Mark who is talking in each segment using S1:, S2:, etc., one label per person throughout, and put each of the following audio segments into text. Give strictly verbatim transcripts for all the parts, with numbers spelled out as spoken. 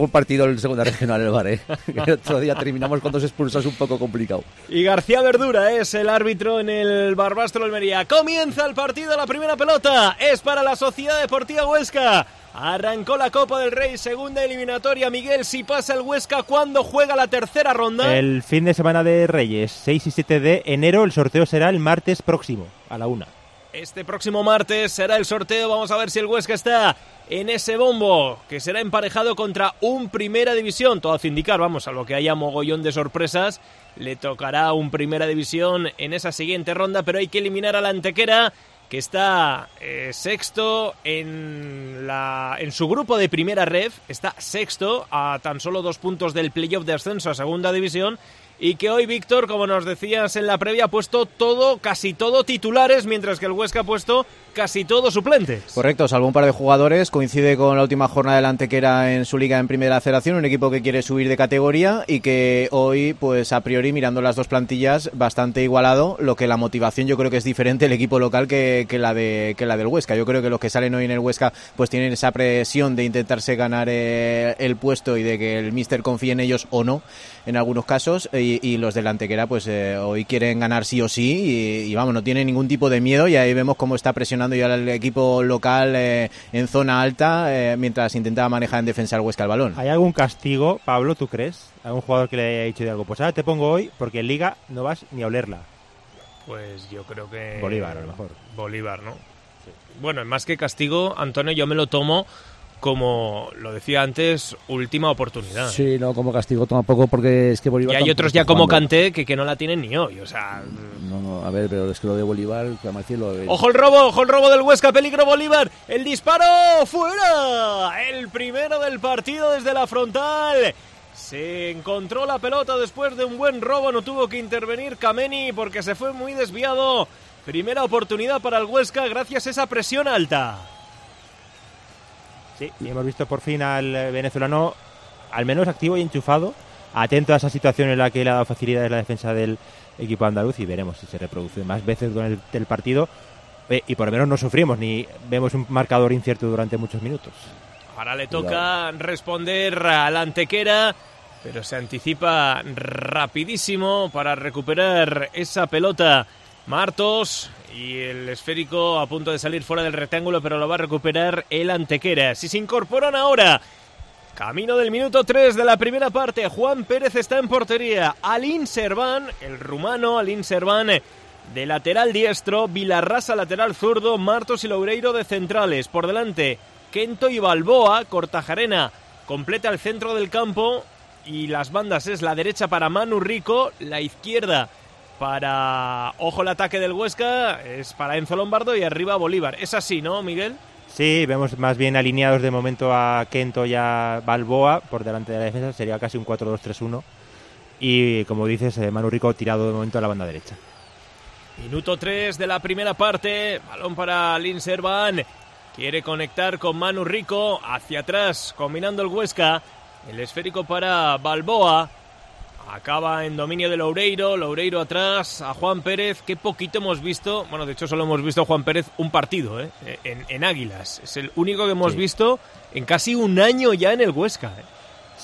S1: Un partido en segunda regional el Bar, ¿eh? El otro día terminamos con dos expulsados un poco complicado.
S2: Y García Verdura es el árbitro en el Barbastro Almería. Comienza el partido, la primera pelota es para la Sociedad Deportiva Huesca. Arrancó la Copa del Rey, segunda eliminatoria. Miguel, si pasa el Huesca, ¿cuándo juega la tercera ronda?
S3: El fin de semana de Reyes, seis y siete de enero. El sorteo será el martes próximo, a la una.
S2: Este próximo martes será el sorteo. Vamos a ver si el Huesca está en ese bombo, que será emparejado contra un Primera División. Todo hace indicar, vamos, a lo que haya mogollón de sorpresas, le tocará un Primera División en esa siguiente ronda, pero hay que eliminar al Antequera, que está eh, sexto en, la, en su grupo de Primera Ref, está sexto a tan solo dos puntos del playoff de ascenso a Segunda División, y que hoy, Víctor, como nos decías en la previa, ha puesto todo, casi todo titulares, mientras que el Huesca ha puesto casi todo suplentes.
S4: Correcto, salvo un par de jugadores. Coincide con la última jornada del Antequera en su liga en Primera Federación, un equipo que quiere subir de categoría y que hoy, pues a priori, mirando las dos plantillas, bastante igualado, lo que la motivación yo creo que es diferente el equipo local que, que, la, de, que la del Huesca. Yo creo que los que salen hoy en el Huesca pues tienen esa presión de intentarse ganar eh, el puesto y de que el míster confíe en ellos o no, en algunos casos, y, y los del Antequera pues eh, hoy quieren ganar sí o sí y, y vamos, no tienen ningún tipo de miedo, y ahí vemos cómo está presionando ya el equipo local eh, en zona alta eh, mientras intentaba manejar en defensa el Huesca el balón.
S3: ¿Hay algún castigo, Pablo, tú crees? ¿Algún jugador que le haya dicho de algo? Pues ahora te pongo hoy porque en Liga no vas ni a olerla.
S2: Pues yo creo que...
S3: Bolívar, a lo mejor.
S2: Bolívar, ¿no? Sí. Bueno, más que castigo, Antonio, yo me lo tomo como, lo decía antes, última oportunidad.
S1: Sí, no como castigo tampoco, porque es que Bolívar...
S2: Y hay otros ya como Kanté que, que no la tienen ni hoy, o sea...
S1: No, no, a ver, pero es que lo de Bolívar, clama al cielo... Eh.
S2: ¡Ojo el robo! ¡Ojo el robo del Huesca! ¡Peligro Bolívar! ¡El disparo! ¡Fuera! El primero del partido desde la frontal. Se encontró la pelota después de un buen robo, no tuvo que intervenir Kameni porque se fue muy desviado. Primera oportunidad para el Huesca gracias a esa presión alta.
S3: Sí, y hemos visto por fin al venezolano al menos activo y enchufado, atento a esa situación en la que le ha dado facilidades la defensa del equipo andaluz, y veremos si se reproduce más veces durante el partido eh, y por lo menos no sufrimos ni vemos un marcador incierto durante muchos minutos.
S2: Ahora le toca responder al Antequera, pero se anticipa rapidísimo para recuperar esa pelota Martos, y el esférico a punto de salir fuera del rectángulo, pero lo va a recuperar el Antequera. Si se incorporan ahora, camino del minuto tres de la primera parte, Juan Pérez está en portería, Alin Serván, el rumano Alin Serván de lateral diestro, Vilarrasa lateral zurdo, Martos y Loureiro de centrales. Por delante, Kento y Balboa. Kortajarena completa el centro del campo y las bandas es la derecha para Manu Rico, la izquierda para, ojo el ataque del Huesca, es para Enzo Lombardo y arriba Bolívar. ¿Es así, no, Miguel?
S3: Sí, vemos más bien alineados de momento a Kento y a Balboa por delante de la defensa, sería casi un cuatro dos tres uno, y como dices, Manu Rico tirado de momento a la banda derecha.
S2: Minuto tres de la primera parte, balón para Alin Serván, quiere conectar con Manu Rico, hacia atrás, combinando el Huesca, el esférico para Balboa, acaba en dominio de Loureiro, Loureiro atrás a Juan Pérez, que poquito hemos visto, bueno, de hecho solo hemos visto a Juan Pérez un partido, ¿eh? en, en Águilas, es el único que hemos sí. visto en casi un año ya en el Huesca. ¿eh?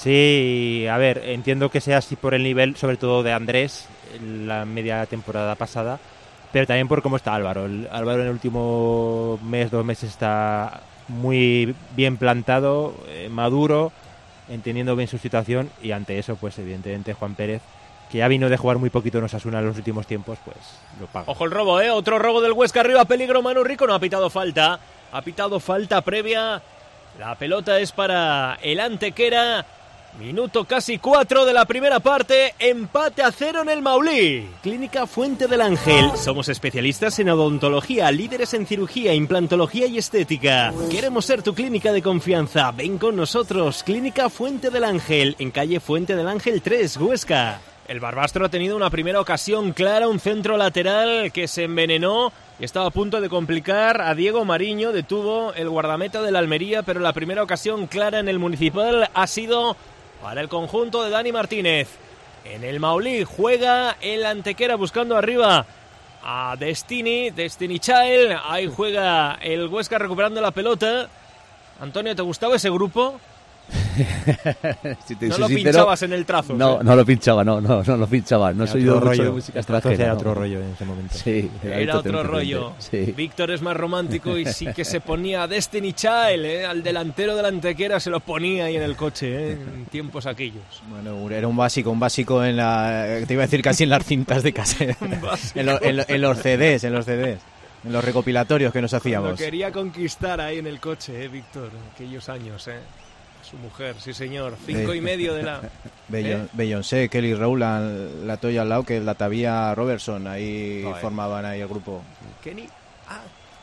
S3: Sí, a ver, entiendo que sea así por el nivel, sobre todo de Andrés, en la media temporada pasada, pero también por cómo está Álvaro. El, Álvaro en el último mes, dos meses está muy bien plantado, eh, maduro, entendiendo bien su situación, y ante eso, pues evidentemente Juan Pérez, que ya vino de jugar muy poquito en Osasuna en los últimos tiempos, pues lo paga.
S2: Ojo el robo, ¿eh? Otro robo del Huesca, arriba, peligro, Manu Rico, no ha pitado falta, ha pitado falta previa, la pelota es para el Antequera, minuto casi cuatro de la primera parte, empate a cero en el Maulí. Clínica Fuente del Ángel, somos especialistas en odontología, líderes en cirugía, implantología y estética. Queremos ser tu clínica de confianza, ven con nosotros. Clínica Fuente del Ángel, en calle Fuente del Ángel tres, Huesca. El Barbastro ha tenido una primera ocasión clara, un centro lateral que se envenenó y estaba a punto de complicar a Diego Mariño, detuvo el guardameta de la Almería, pero la primera ocasión clara en el Municipal ha sido para el conjunto de Dani Martínez. En el Maulí juega el Antequera buscando arriba a Destiny, Destiny Child, ahí juega el Huesca recuperando la pelota. Antonio, ¿te gustaba ese grupo?
S1: Si te
S2: no
S1: soy
S2: lo
S1: sincero,
S2: pinchabas en el trazo.
S1: No,
S2: ¿sí?
S1: no lo pinchaba, no, no, no lo pinchaba. No
S3: Era
S1: soy yo
S3: otro
S1: mucho de
S3: rollo.
S1: música
S3: Entonces
S1: extranjera.
S3: era
S1: no.
S3: otro rollo en ese momento.
S1: Sí,
S2: Era otro
S1: totalmente
S2: rollo.
S1: diferente, sí.
S2: Víctor es más romántico y sí que se ponía Destiny Child, ¿eh? Al delantero de la Antequera se lo ponía ahí en el coche, ¿eh? En tiempos aquellos.
S4: Bueno, era un básico, un básico en la... Te iba a decir casi en las cintas de cassette. en, lo- en lo- en los C Ds, en los C Ds. En los recopilatorios que nos
S2: Lo
S4: hacíamos.
S2: quería conquistar ahí en el coche, ¿eh, Víctor? En aquellos años, ¿eh? Su mujer, sí señor. Cinco
S4: Sí.
S2: y medio de la...
S4: Beyon-
S2: ¿Eh?
S4: Beyoncé, Kelly Rowland, la Toya al lado, que la Tavia Robertson, ahí
S2: Joder.
S4: formaban ahí el grupo.
S2: Kenny... Ah,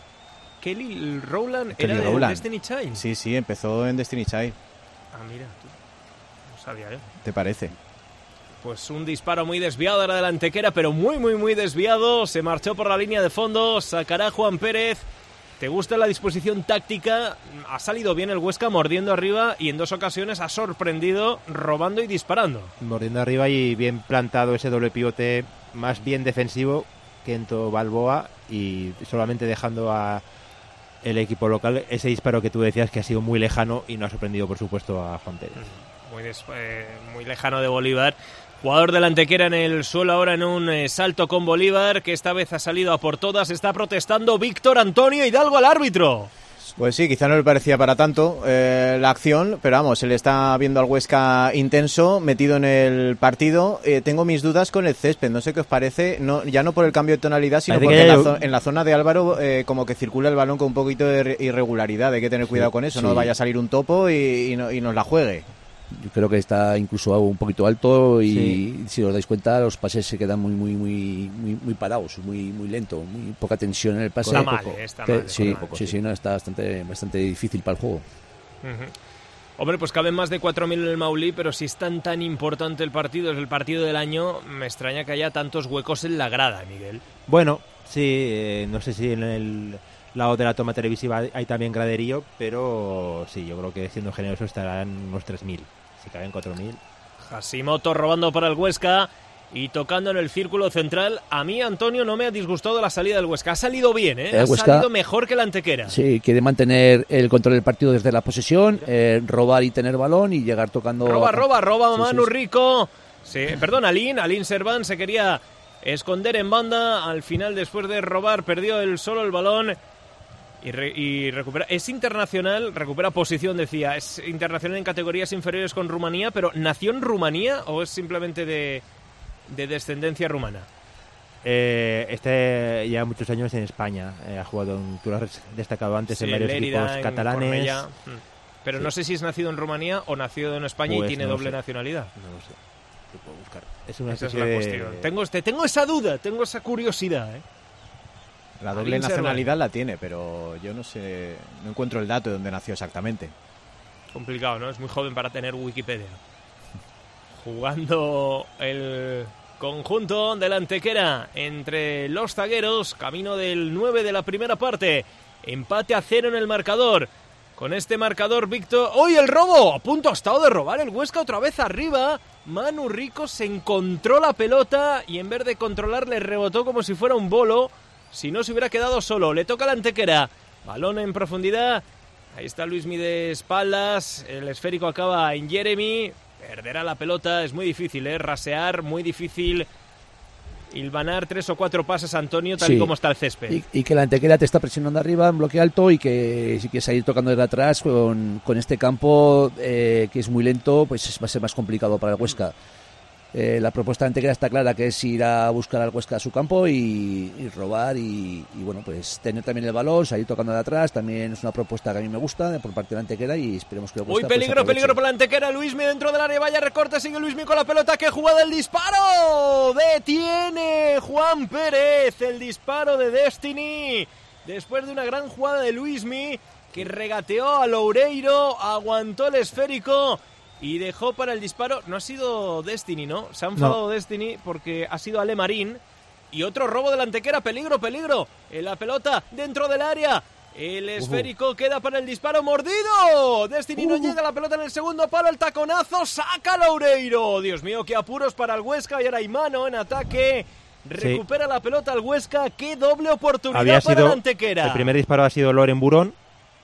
S2: Kelly Rowland
S4: Kelly
S2: era de
S4: Rowland.
S2: Destiny Child.
S4: Sí, sí, empezó en Destiny Child,
S2: Ah, mira, tú. No sabía, ¿eh?
S4: ¿te parece?
S2: Pues un disparo muy desviado era de la Antequera, pero muy, muy, muy desviado. Se marchó por la línea de fondo. Sacará Juan Pérez. ¿Te gusta la disposición táctica? Ha salido bien el Huesca mordiendo arriba y en dos ocasiones ha sorprendido robando y disparando.
S3: Mordiendo arriba y bien plantado ese doble pivote, más bien defensivo que Ento Balboa, y solamente dejando a el equipo local ese disparo que tú decías que ha sido muy lejano y no ha sorprendido, por supuesto, a Juan Pérez.
S2: Muy, des- eh, muy lejano de Bolívar. Jugador de la Antequera en el suelo ahora en un eh, salto con Bolívar, que esta vez ha salido a por todas. Está protestando Víctor Antonio Hidalgo al árbitro.
S4: Pues sí, quizá no le parecía para tanto eh, la acción, pero vamos, se le está viendo al Huesca intenso, metido en el partido. Eh, tengo mis dudas con el césped, no sé qué os parece, no, ya no por el cambio de tonalidad, sino
S3: Parece
S4: porque
S3: que
S4: en la,
S3: hay-
S4: zo- en la zona de Álvaro eh, como que circula el balón con un poquito de ir- irregularidad, hay que tener cuidado con eso,
S1: sí.
S4: no vaya a salir un topo y, y, no- y nos la juegue.
S1: Yo creo que está incluso un poquito alto y
S3: Sí.
S1: si os dais cuenta los pases se quedan muy muy muy muy, muy parados, muy muy lento, muy poca tensión en el pase.
S2: Está mal, eh, está
S1: Que-
S2: mal,
S1: sí,
S2: está mal.
S1: sí, sí, no, está bastante bastante difícil para el juego.
S2: Ujú. Hombre, pues caben más de cuatro mil en el Maulí, pero si es tan tan importante el partido, es el partido del año, me extraña que haya tantos huecos en la grada, Miguel.
S3: Bueno, sí, eh, no sé si en el lado de la toma televisiva hay también graderío, pero sí, yo creo que siendo generoso estarán unos tres mil. Si caben cuatro mil.
S2: Hashimoto robando para el Huesca y tocando en el círculo central. A mí, Antonio, no me ha disgustado la salida del Huesca. Ha salido bien, ¿eh?
S1: El
S2: Ha
S1: Huesca-
S2: salido mejor que la Antequera.
S1: Sí, quiere mantener el control del partido desde la posesión, eh, robar y tener balón y llegar tocando.
S2: Roba, roba, roba
S1: Sí,
S2: Manu
S1: sí, sí.
S2: Rico. Sí, perdón, Alín, Alín Serván se quería esconder en banda. Al final, después de robar, perdió el solo el balón y, re- y recupera. Es internacional, recupera posición, decía. Es internacional en categorías inferiores con Rumanía, pero ¿nació en Rumanía o es simplemente de, de descendencia rumana?
S3: Eh, este lleva muchos años en España. Eh, ha jugado en, tú lo has destacado antes,
S2: Sí,
S3: en varios
S2: Lérida,
S3: equipos
S2: en
S3: catalanes.
S2: Cornellà. Mm. Pero
S3: Sí.
S2: no sé si es nacido en Rumanía o nacido en España
S3: Pues
S2: y tiene
S3: no lo
S2: doble
S3: sé.
S2: nacionalidad.
S3: No lo sé. Lo puedo buscar. Es una
S2: Esa es
S3: especie
S2: la
S3: de-
S2: cuestión. Tengo, este, tengo esa duda, tengo esa curiosidad, ¿eh?
S4: La doble
S2: Alín Serván.
S4: nacionalidad la tiene, pero yo no sé, no encuentro el dato de dónde nació exactamente.
S2: Complicado, ¿no? Es muy joven para tener Wikipedia. Jugando el conjunto de la Antequera entre los zagueros, camino del nueve de la primera parte. Empate a cero en el marcador. Con este marcador, Víctor... ¡Hoy el robo! A punto ha estado de robar el Huesca otra vez arriba. Manu Rico se encontró la pelota y en vez de controlar le rebotó como si fuera un bolo. Si no se hubiera quedado solo. Le toca a la Antequera. Balón en profundidad. Ahí está Luismi de espaldas. El esférico acaba en Jeremy. Perderá la pelota. Es muy difícil, ¿eh? Rasear, muy difícil. Hilvanar tres o cuatro pases, Antonio, tal
S1: Sí.
S2: y como está el césped.
S1: Y, y que la Antequera te está presionando arriba en bloque alto y que si quieres salir tocando desde atrás con, con este campo eh, que es muy lento, pues va a ser más complicado para el Huesca. Eh, la propuesta de Antequera está clara, que es ir a buscar al Huesca a su campo y, y robar y, y bueno, pues tener también el balón, salir tocando de atrás. También es una propuesta que a mí me gusta por parte de la Antequera y esperemos que el
S2: Uy,
S1: Huesca pues,
S2: peligro,
S1: aproveche.
S2: peligro para la Antequera. Luismi dentro del área, vaya recorte, sigue Luismi con la pelota. ¡Qué jugada el disparo! Detiene Juan Pérez el disparo de Destiny. Después de una gran jugada de Luismi que regateó a Loureiro, aguantó el esférico y dejó para el disparo. No ha sido Destiny, ¿no? Se ha enfadado Destiny porque ha sido Ale Marín. Y otro robo de la Antequera. Peligro, peligro. En la pelota dentro del área. El esférico uh-huh. queda para el disparo. ¡Mordido! Destiny uh-huh. no llega a la pelota en el segundo palo. El taconazo. ¡Saca Loureiro! Dios mío, qué apuros para el Huesca. Y ahora hay mano en ataque. Recupera sí. la pelota al Huesca. ¡Qué doble oportunidad
S3: Había
S2: para
S3: sido,
S2: la Antequera!
S3: El primer disparo ha sido Loren Burón.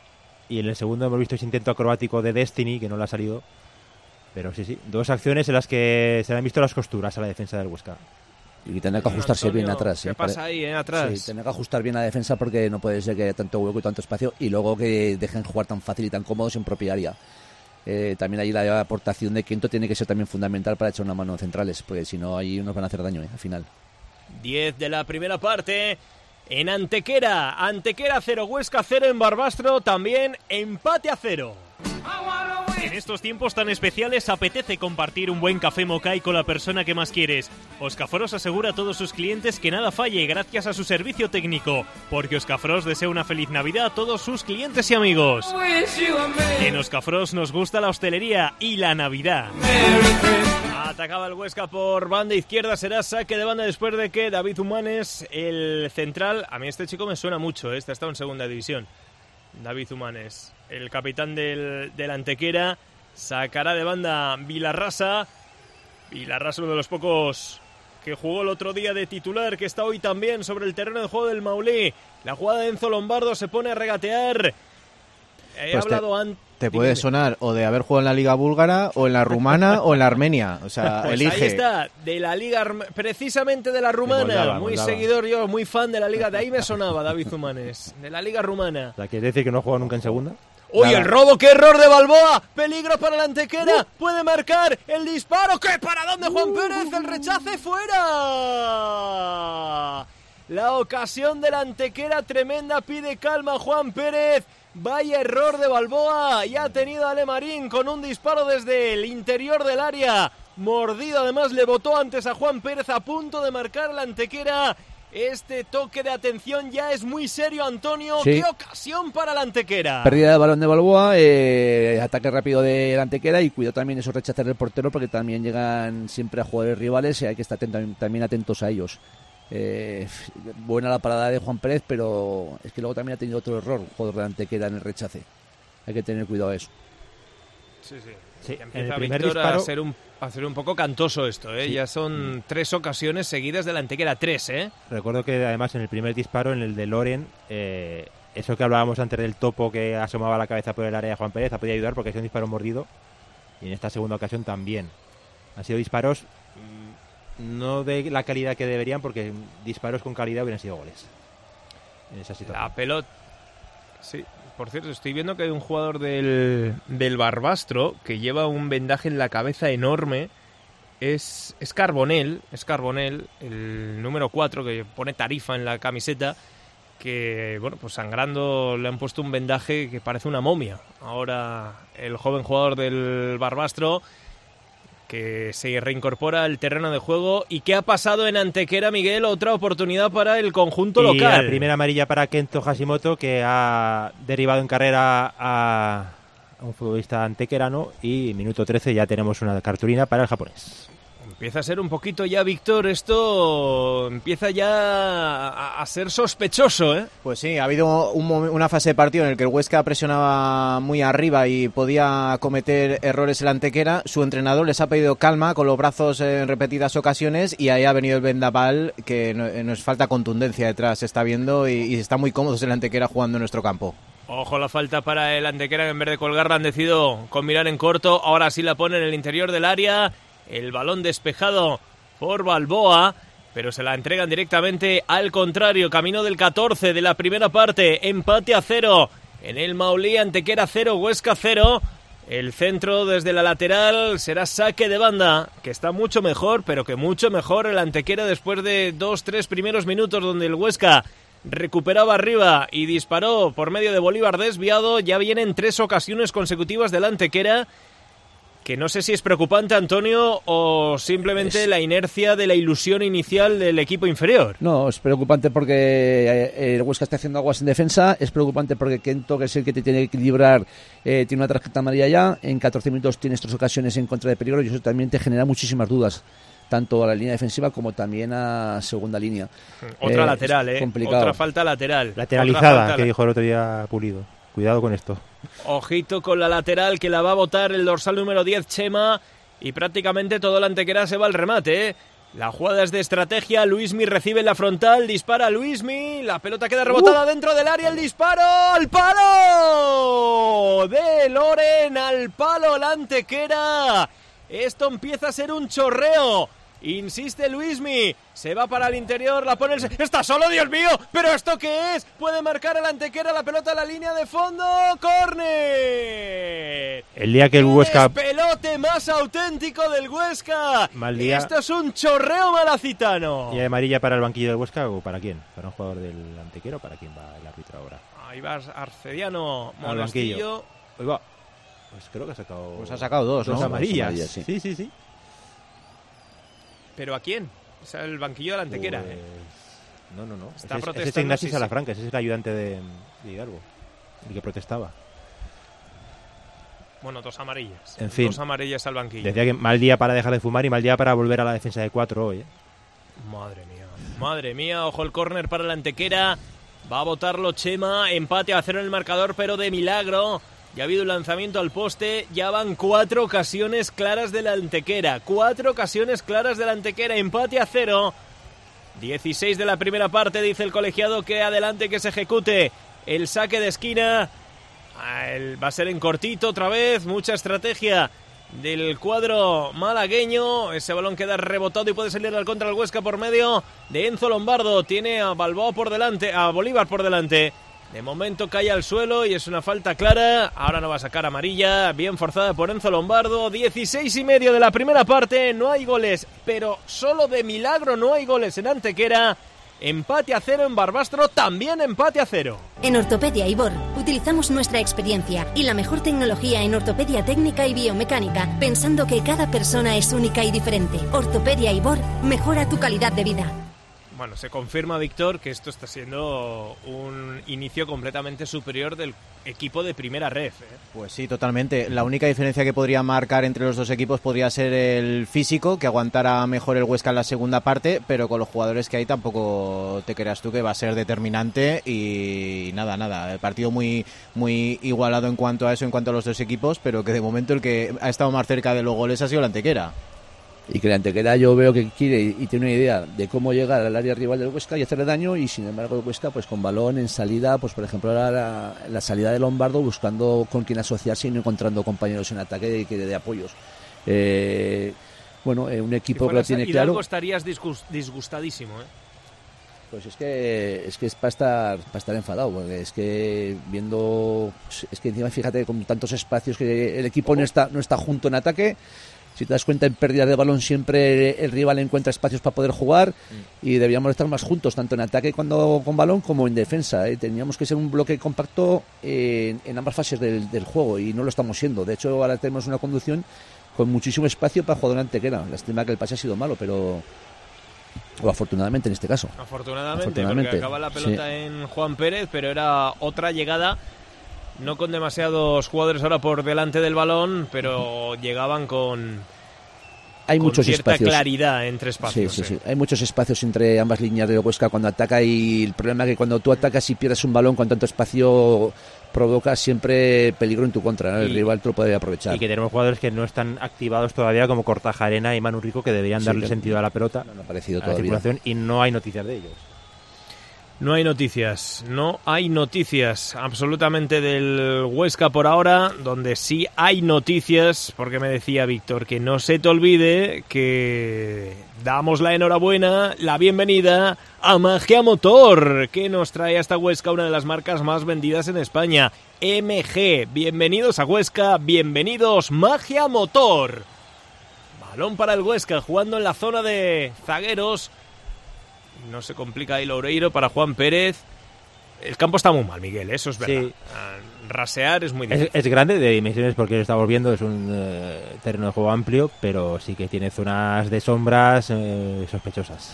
S3: y en el segundo hemos visto ese intento acrobático de Destiny, que no le ha salido. Pero sí, sí, dos acciones en las que se le han visto las costuras a la defensa del Huesca.
S1: Y tener que ajustarse
S2: Antonio,
S1: bien atrás.
S2: ¿Qué
S1: ¿eh?
S2: pasa ahí, eh, atrás?
S1: Sí, tener que ajustar bien la defensa porque no puede ser que haya tanto hueco y tanto espacio y luego que dejen jugar tan fácil y tan cómodos en propia área. Eh, también ahí la aportación de Kento tiene que ser también fundamental para echar una mano centrales, porque si no ahí nos van a hacer daño, ¿eh? Al final.
S2: diez de la primera parte en Antequera. Antequera cero, Huesca cero, en Barbastro también empate a cero. En estos tiempos tan especiales apetece compartir un buen café Mokai con la persona que más quieres. Oscafros asegura a todos sus clientes que nada falle gracias a su servicio técnico, porque Oscafros desea una feliz Navidad a todos sus clientes y amigos. En Oscafros nos gusta la hostelería y la Navidad. Atacaba el Huesca por banda izquierda, será saque de banda después de que David Humanes, el central, a mí este chico me suena mucho, ¿eh? Este ha estado en segunda división. David Humanes, el capitán del, del Antequera, sacará de banda Vilarrasa. Vilarrasa, uno de los pocos que jugó el otro día de titular, que está hoy también sobre el terreno de juego del Maulí. La jugada de Enzo Lombardo se pone a regatear. He
S4: Pues
S2: hablado antes.
S4: Te puede sonar o de haber jugado en la Liga Búlgara, o en la rumana, o en la armenia. O sea,
S2: pues
S4: elige.
S2: Ahí está, de la Liga, precisamente de la rumana.
S3: Moldava,
S2: muy
S3: Moldava.
S2: seguidor yo, muy fan de la Liga. De ahí me sonaba David Humanes, de la Liga rumana.
S3: O sea, ¿quiere decir que no ha jugado nunca en segunda?
S2: ¡Uy,
S4: Nada.
S2: el robo! ¡Qué error de Balboa! ¡Peligro para la Antequera! ¡Puede marcar el disparo! ¡Qué paradón de Juan Pérez! ¡El rechace fuera! La ocasión de la Antequera tremenda, pide calma Juan Pérez. Vaya error de Balboa, y ha tenido a Lemarín con un disparo desde el interior del área. Mordido, además le botó antes a Juan Pérez, a punto de marcar la Antequera. Este toque de atención ya es muy serio, Antonio.
S1: Sí.
S2: ¡Qué ocasión para la Antequera!
S1: Pérdida de balón de Balboa, eh, ataque rápido de la Antequera y cuidado también esos rechaces del portero porque también llegan siempre a jugadores rivales y hay que estar atento, también atentos a ellos. Eh, buena la parada de Juan Pérez, pero es que luego también ha tenido otro error, un jugador de Antequera en el rechace. Hay que tener cuidado a eso.
S2: Sí, sí.
S3: Sí,
S2: Ya
S3: en
S2: empieza
S3: el primer
S2: Víctor
S3: disparo...
S2: a ser un a ser un poco cantoso esto, ¿eh?
S3: Sí.
S2: Ya son tres ocasiones seguidas de la Antequera, tres, ¿eh?
S3: Recuerdo que además en el primer disparo, en el de Loren, eh, eso que hablábamos antes del topo que asomaba la cabeza por el área de Juan Pérez, ha podido ayudar porque ha sido un disparo mordido, y en esta segunda ocasión también. Han sido disparos mmm, no de la calidad que deberían, porque disparos con calidad hubieran sido goles en esa situación.
S2: La pelota... Sí, por cierto, estoy viendo que hay un jugador del, del Barbastro que lleva un vendaje en la cabeza enorme. Es, es Carbonell, es Carbonell, el número cuatro, que pone Tarifa en la camiseta, que, bueno, pues sangrando le han puesto un vendaje que parece una momia. Ahora el joven jugador del Barbastro, que se reincorpora al terreno de juego. ¿Y qué ha pasado en Antequera, Miguel? Otra oportunidad para el conjunto
S3: y
S2: local.
S3: la primera amarilla para Kento Hashimoto, que ha derivado en carrera a un futbolista antequerano, y minuto trece ya tenemos una cartulina para el japonés.
S2: Empieza a ser un poquito ya, Víctor, esto empieza ya a, a ser sospechoso, ¿eh?
S4: Pues sí, ha habido un momen- una fase de partido en el que el Huesca presionaba muy arriba y podía cometer errores en la Antequera. Su entrenador les ha pedido calma con los brazos en repetidas ocasiones y ahí ha venido el vendaval, que no- nos falta contundencia detrás, se está viendo, y, y está muy cómodos en la Antequera jugando en nuestro campo.
S2: Ojo la falta para el Antequera, que en vez de colgarla han decidido con mirar en corto. Ahora sí la pone en el interior del área. El balón despejado por Balboa, pero se la entregan directamente al contrario. Camino del catorce de la primera parte. Empate a cero en el Maulí. Antequera cero, Huesca cero. El centro desde la lateral será saque de banda, que está mucho mejor, pero que mucho mejor el Antequera después de dos, tres primeros minutos donde el Huesca recuperaba arriba y disparó por medio de Bolívar desviado. Ya vienen tres ocasiones consecutivas del Antequera, que no sé si es preocupante, Antonio, o simplemente
S1: Es-
S2: la inercia de la ilusión inicial del equipo inferior.
S1: No, es preocupante porque eh, el Huesca está haciendo aguas en defensa, es preocupante porque Kento, que es el que te tiene que equilibrar, eh, tiene una tarjeta amarilla ya, en catorce minutos tienes tres ocasiones en contra de peligro y eso también te genera muchísimas dudas, tanto a la línea defensiva como también a segunda línea.
S2: Otra
S1: Eh,
S2: lateral,
S1: es
S2: ¿eh?
S1: complicado.
S2: Otra falta lateral. Otra
S3: Lateralizada,
S2: falta
S3: que
S2: la-
S3: dijo el otro día Pulido. Cuidado con esto.
S2: Ojito con la lateral, que la va a botar el dorsal número diez, Chema, y prácticamente todo el Antequera se va al remate, ¿eh? La jugada es de estrategia, Luismi recibe la frontal, dispara Luismi, la pelota queda rebotada uh. dentro del área, el disparo, ¡al palo! De Loren, al palo, la Antequera. Esto empieza a ser un chorreo. Insiste Luismi, se va para el interior, la pone el... ¡Está solo, Dios mío! ¿Pero esto qué es? Puede marcar el Antequera, la pelota a la línea de fondo, ¡córner!
S3: El día que el Huesca...
S2: ¡El pelote más auténtico del Huesca!
S3: Mal día.
S2: Esto es un chorreo malacitano.
S3: ¿Y amarilla para el banquillo del Huesca o para quién? ¿Para un jugador del Antequera o para quién va el árbitro ahora?
S2: Ahí va Arcediano,
S3: al banquillo. Ahí va. Pues creo que ha sacado...
S4: Pues ha sacado dos,
S3: dos
S4: ¿no?
S3: amarillas.
S4: amarillas sí.
S3: sí, sí, sí.
S2: ¿Pero a quién? Es el banquillo de la Antequera.
S3: Pues... No, no, no.
S2: Está
S3: ese,
S2: protestando.
S3: Ese es Ignacio
S2: sí,
S3: Salafranca,
S2: sí.
S3: ese es el ayudante de, de Hidalgo, el que protestaba.
S2: Bueno, dos amarillas.
S3: En fin.
S2: Dos amarillas al banquillo.
S3: Decía que mal día para dejar de fumar y mal día para volver a la defensa de cuatro hoy. ¿eh?
S2: Madre mía. Madre mía, ojo el córner para la Antequera. Va a botarlo Chema. Empate a cero en el marcador, pero de milagro. Ya ha habido un lanzamiento al poste, ya van cuatro ocasiones claras de la Antequera. Cuatro ocasiones claras de la Antequera, empate a cero. dieciséis de la primera parte, dice el colegiado que adelante, que se ejecute el saque de esquina. Va a ser en cortito otra vez, mucha estrategia del cuadro malagueño. Ese balón queda rebotado y puede salir al contra el Huesca por medio de Enzo Lombardo. Tiene a Balboa por delante, a Bolívar por delante. De momento cae al suelo y es una falta clara. Ahora no va a sacar amarilla. Bien forzada por Enzo Lombardo. dieciséis y medio de la primera parte. No hay goles, pero solo de milagro no hay goles en Antequera. Empate a cero en Barbastro. También empate a cero.
S5: En Ortopedia Ibor utilizamos nuestra experiencia y la mejor tecnología en ortopedia técnica y biomecánica, pensando que cada persona es única y diferente. Ortopedia Ibor mejora tu calidad de vida.
S2: Bueno, se confirma, Víctor, que esto está siendo un inicio completamente superior del equipo de primera ref, ¿eh?
S4: Pues sí, totalmente. La única diferencia que podría marcar entre los dos equipos podría ser el físico, que aguantara mejor el Huesca en la segunda parte, pero con los jugadores que hay tampoco te creas tú que va a ser determinante y nada, nada. El partido muy, muy igualado en cuanto a eso, en cuanto a los dos equipos, pero que de momento el que ha estado más cerca de los goles ha sido la Antequera.
S1: Y que la Antequera yo veo que quiere y tiene una idea de cómo llegar al área rival del Huesca y hacerle daño, y sin embargo el Huesca pues con balón en salida, pues por ejemplo ahora la, la salida de Lombardo buscando con quién asociarse y no encontrando compañeros en ataque de, de, de apoyos. Eh, bueno, eh, un equipo si que lo tiene
S2: Hidalgo
S1: claro.
S2: Estarías disgust, disgustadísimo, ¿eh?
S1: Pues es que es que es para estar para estar enfadado, porque es que viendo es que encima fíjate con tantos espacios que el equipo no está no está junto en ataque. Si te das cuenta, en pérdida de balón siempre el rival encuentra espacios para poder jugar y deberíamos estar más juntos, tanto en ataque cuando con balón como en defensa, ¿eh? Teníamos que ser un bloque compacto en, en ambas fases del, del juego y no lo estamos siendo. De hecho, ahora tenemos una conducción con muchísimo espacio para jugar en Antequera. Lástima que el pase ha sido malo, pero... O afortunadamente en este caso.
S2: Afortunadamente,
S1: afortunadamente
S2: porque acaba la pelota sí. en Juan Pérez, pero era otra llegada... No con demasiados jugadores ahora por delante del balón, pero llegaban con,
S1: hay
S2: con
S1: muchos
S2: cierta
S1: espacios.
S2: claridad entre espacios.
S1: Sí, sí,
S2: eh.
S1: sí. Hay muchos espacios entre ambas líneas de Huesca cuando ataca, y el problema es que cuando tú atacas y pierdes un balón con tanto espacio provoca siempre peligro en tu contra, ¿no? El y, rival te lo puede aprovechar.
S3: Y que tenemos jugadores que no están activados todavía, como Cortajarena y Manu Rico, que deberían sí, darle sentido a la pelota,
S1: no ha aparecido
S3: a la
S1: todavía.
S3: circulación, y no hay noticias de ellos.
S2: No hay noticias, no hay noticias absolutamente del Huesca por ahora. Donde sí hay noticias, porque me decía Víctor que no se te olvide que damos la enhorabuena, la bienvenida a Magia Motor, que nos trae hasta Huesca una de las marcas más vendidas en España, M G. Bienvenidos a Huesca, bienvenidos Magia Motor. Balón para el Huesca, jugando en la zona de zagueros. No se complica ahí Loureiro para Juan Pérez. El campo está muy mal, Miguel, eso es verdad. Sí. Rasear es muy difícil.
S3: Es, es grande de dimensiones porque lo estamos viendo, es un eh, terreno de juego amplio, pero sí que tiene zonas de sombras eh, sospechosas.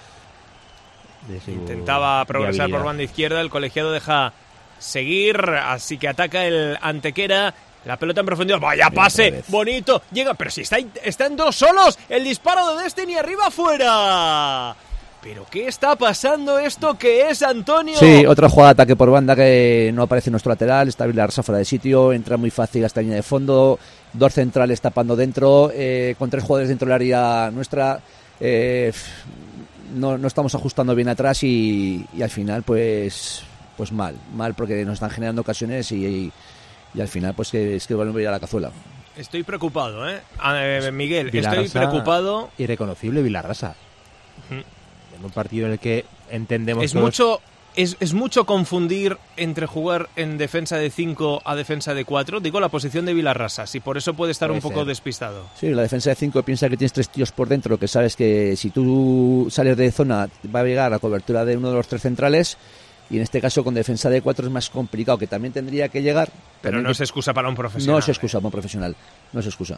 S2: De Intentaba progresar por banda izquierda, el colegiado deja seguir, así que ataca el Antequera. La pelota en profundidad, vaya pase, bonito, llega, pero si está, están dos solos, el disparo de Destiny arriba, fuera. ¿Pero qué está pasando esto que es, Antonio?
S1: Sí, otra jugada de ataque por banda que no aparece en nuestro lateral, está Vilarsa fuera de sitio, entra muy fácil hasta la línea de fondo, dos centrales tapando dentro, eh, con tres jugadores dentro del área nuestra, eh, no, no estamos ajustando bien atrás y, y al final pues pues mal, mal porque nos están generando ocasiones y, y, y al final pues que es que vuelven a ir a la cazuela.
S2: Estoy preocupado, ¿eh? A, eh Miguel,
S3: Vilarrasa,
S2: estoy preocupado.
S3: Irreconocible Vilarrasa. Uh-huh. En un partido en el que entendemos
S2: es
S3: todos...
S2: mucho es, es mucho confundir entre jugar en defensa de cinco a defensa de cuatro. Digo la posición de Vilarrasa, si por eso puede estar puede un poco ser. despistado.
S1: Sí, la defensa de cinco piensa que tienes tres tíos por dentro, que sabes que si tú sales de zona va a llegar a cobertura de uno de los tres centrales. Y en este caso con defensa de cuatro es más complicado, que también tendría que llegar.
S2: Pero no
S1: que...
S2: es excusa para un profesional.
S1: No es excusa para un profesional, no es excusa.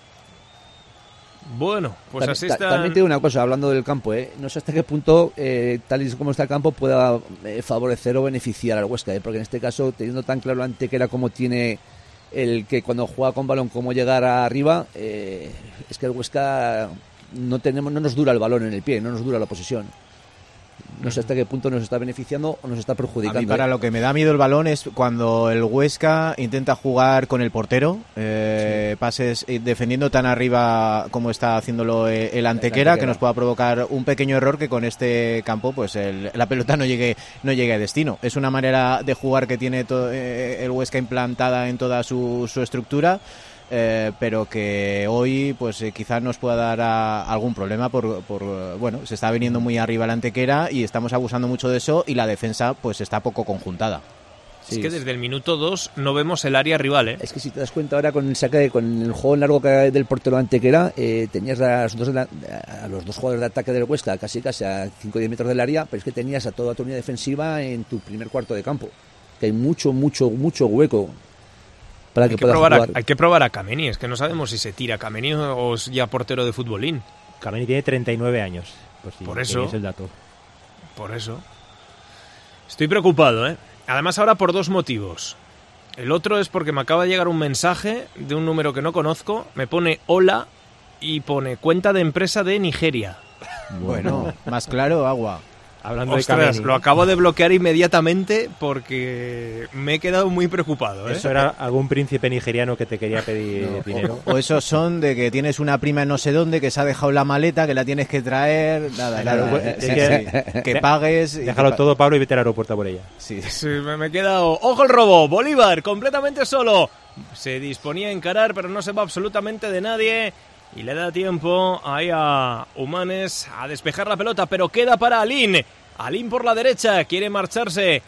S2: Bueno, pues
S1: también,
S2: así está.
S1: También te digo una cosa, hablando del campo, ¿eh? No sé hasta qué punto, eh, tal y como está el campo, pueda eh, favorecer o beneficiar al Huesca, ¿eh? Porque en este caso, teniendo tan claro Antequera como tiene el que cuando juega con balón, cómo llegar arriba, eh, es que el Huesca no, tenemos, no nos dura el balón en el pie, no nos dura la posesión. No sé hasta qué punto nos está beneficiando o nos está perjudicando.
S4: A mí para ¿eh? Lo que me da miedo el balón es cuando el Huesca intenta jugar con el portero, eh, sí. pases defendiendo tan arriba como está haciéndolo el Antequera, el Antequera, que nos pueda provocar un pequeño error que con este campo pues el, la pelota no llegue no llegue a destino. Es una manera de jugar que tiene to, eh, el Huesca implantada en toda su, su estructura. Eh, pero que hoy pues eh, quizás nos pueda dar a, algún problema por, por bueno, se está viniendo muy arriba la Antequera y estamos abusando mucho de eso y la defensa pues está poco conjuntada.
S2: Sí, es que desde el minuto dos no vemos el área rival, ¿eh?
S1: Es que si te das cuenta ahora con el saque, con el juego largo del portero Antequera, eh, tenías a los, dos de la, a los dos jugadores de ataque del Huesca casi casi a cinco o diez metros del área, pero es que tenías a toda tu unidad defensiva en tu primer cuarto de campo, que hay mucho, mucho, mucho hueco. Para que
S2: hay, que probar a, hay que probar a Kameni, es que no sabemos si se tira Kameni o es ya portero de futbolín.
S3: Kameni tiene treinta y nueve años, pues sí,
S2: por eso
S3: es el dato.
S2: Por eso estoy preocupado, ¿eh? Además ahora por dos motivos. El otro es porque me acaba de llegar un mensaje de un número que no conozco, me pone hola y pone cuenta de empresa de Nigeria.
S4: Bueno, más claro, agua.
S3: Hablando
S2: Ostras,
S3: de Kameni.
S2: Lo acabo de bloquear inmediatamente porque me he quedado muy preocupado, ¿eh?
S3: Eso era algún príncipe nigeriano que te quería pedir
S4: no,
S3: dinero.
S4: O, o esos son de que tienes una prima en no sé dónde que se ha dejado la maleta, que la tienes que traer, nada,
S3: claro,
S4: nada,
S3: pues,
S4: sí,
S3: que,
S4: sí, que pagues.
S3: Déjalo
S4: que
S3: todo, Pablo, y vete al aeropuerto por ella.
S4: Sí.
S2: Sí, me, me he quedado... ¡Ojo el robo! Bolívar, completamente solo. Se disponía a encarar, pero no se va absolutamente de nadie. Y le da tiempo ahí a Humanes a despejar la pelota, pero queda para Alín. Alín por la derecha, quiere marcharse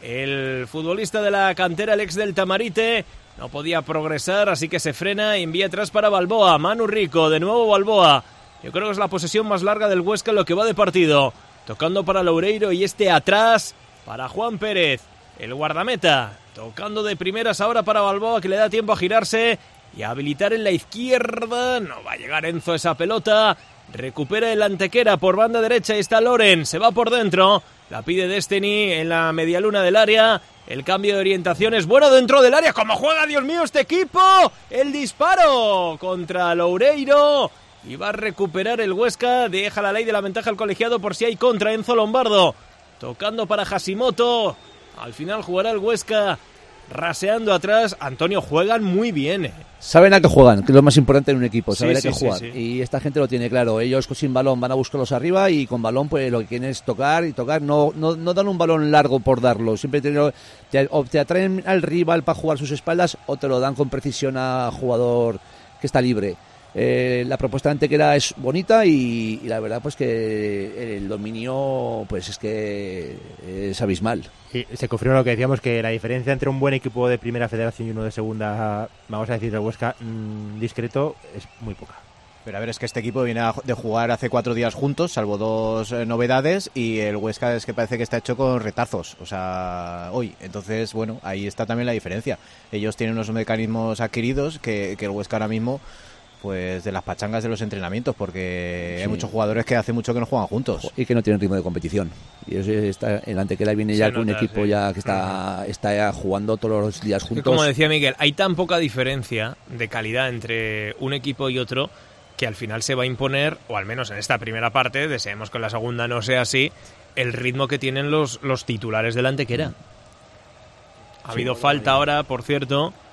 S2: el futbolista de la cantera, el ex del Tamarite, no podía progresar, así que se frena y envía atrás para Balboa. Manu Rico, de nuevo Balboa. Yo creo que es la posesión más larga del Huesca en lo que va de partido. Tocando para Loureiro y este atrás para Juan Pérez, el guardameta. Tocando de primeras ahora para Balboa, que le da tiempo a girarse y a habilitar en la izquierda. No va a llegar Enzo esa pelota. Recupera el Antequera por banda derecha y está Loren, se va por dentro, la pide Destiny en la medialuna del área, el cambio de orientación es bueno dentro del área, ¡cómo juega, Dios mío, este equipo! El disparo contra Loureiro y va a recuperar el Huesca, deja la ley de la ventaja al colegiado por si hay contra. Enzo Lombardo, tocando para Hashimoto, al final jugará el Huesca raseando atrás. Antonio, juegan muy bien, ¿eh?
S1: Saben a qué juegan, que es lo más importante en un equipo, saber
S2: sí,
S1: a qué
S2: sí,
S1: jugar.
S2: Sí, sí.
S1: Y esta gente lo tiene claro. Ellos sin balón van a buscarlos arriba y con balón pues lo que quieren es tocar y tocar. No no, no dan un balón largo por darlo. Siempre te, te, o te atraen al rival para jugar sus espaldas o te lo dan con precisión a jugador que está libre. Eh, la propuesta de Antequera es bonita y, y la verdad pues que el dominio pues es que es abismal.
S3: Y se confirma lo que decíamos, que la diferencia entre un buen equipo de primera federación y uno de segunda, vamos a decir de Huesca, mmm, discreto, es muy poca.
S4: Pero a ver, es que este equipo viene de jugar hace cuatro días juntos, salvo dos eh, novedades, y el Huesca es que parece que está hecho con retazos, o sea, hoy. Entonces, bueno, ahí está también la diferencia. Ellos tienen unos mecanismos adquiridos que, que el Huesca ahora mismo, pues de las pachangas de los entrenamientos, porque sí. Hay muchos jugadores que hace mucho que no juegan juntos.
S1: Y que no tienen ritmo de competición. Y eso está, el Antequera viene ya con un equipo sí. ya que está, está ya jugando todos los días juntos.
S2: Y como decía Miguel, hay tan poca diferencia de calidad entre un equipo y otro que al final se va a imponer, o al menos en esta primera parte, deseemos que en la segunda no sea así, el ritmo que tienen los, los titulares del Antequera. Ha habido sí, falta ahora, por cierto,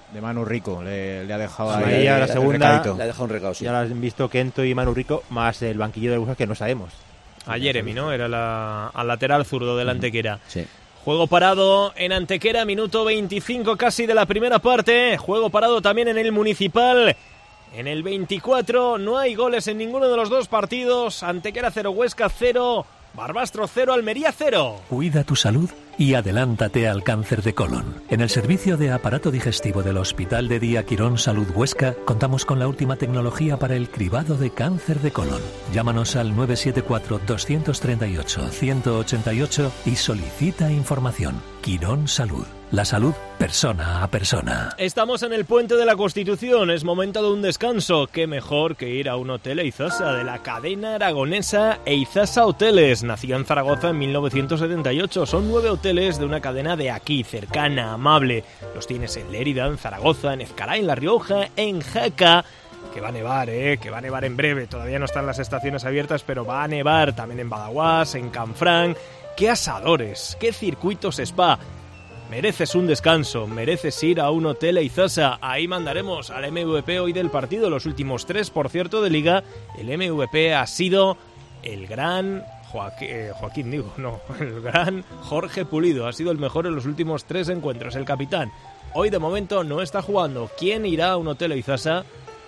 S4: De Manu Rico, le, le ha dejado
S3: Sí,
S4: ahí
S3: ya la
S4: el
S3: segunda-
S4: recadito.
S1: Le ha dejado un recado, sí.
S3: Ya lo han visto Kento y Manu Rico, más el banquillo del Huesca que no sabemos.
S2: A Jeremy, ¿no? Era la, al lateral zurdo del Antequera.
S1: Sí.
S2: Juego parado en Antequera, minuto veinticinco casi de la primera parte. Juego parado también en el Municipal. En el veinticuatro no hay goles en ninguno de los dos partidos. Antequera cero, Huesca cero, Barbastro cero, Almería cero.
S6: Cuida tu salud y adelántate al cáncer de colon. En el servicio de aparato digestivo del Hospital de Día Quirón Salud Huesca contamos con la última tecnología para el cribado de cáncer de colon. Llámanos al nueve siete cuatro, dos tres ocho, uno ocho ocho y solicita información. Quirón Salud. La salud persona a persona.
S2: Estamos en el Puente de la Constitución, es momento de un descanso. Qué mejor que ir a un hotel Eizasa de la cadena aragonesa Eizasa Hoteles. Nació en Zaragoza en mil novecientos setenta y ocho. Son nueve hoteles de una cadena de aquí, cercana, amable. Los tienes en Lérida, en Zaragoza, en Ezcaray, en La Rioja, en Jaca. Que va a nevar, ¿eh? Que va a nevar en breve. Todavía no están las estaciones abiertas, pero va a nevar también en Badajoz, en Canfrán. ¡Qué asadores! ¡Qué circuitos spa! Mereces un descanso, mereces ir a un hotel Eizasa. Ahí mandaremos al M V P hoy del partido. Los últimos tres, por cierto, de Liga. El M V P ha sido el gran Joaquín, eh, Joaquín digo, no, el gran Jorge Pulido. Ha sido el mejor en los últimos tres encuentros, el capitán. Hoy de momento no está jugando. ¿Quién irá a un hotel Eizasa?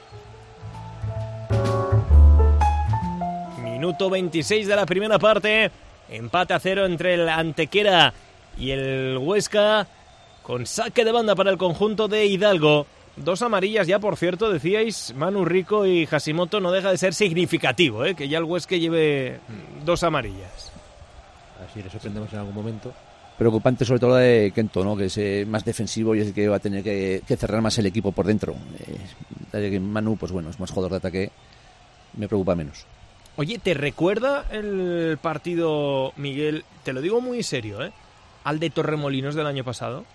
S2: Minuto veintiséis de la primera parte. Empate a cero entre el Antequera y el Huesca, con saque de banda para el conjunto de Hidalgo. Dos amarillas ya, por cierto, decíais, Manu Rico y Hashimoto. No deja de ser significativo, ¿eh? Que ya el Huesca lleve dos amarillas.
S3: Así le sorprendemos en algún momento.
S1: Preocupante sobre todo la de Kento, ¿no? Que es eh, más defensivo y es el que va a tener que, que cerrar más el equipo por dentro. Eh, que Manu, pues bueno, es más jugador de ataque, me preocupa menos.
S2: Oye, ¿te recuerda el partido, Miguel? Te lo digo muy serio, ¿eh? Al de Torremolinos del año pasado.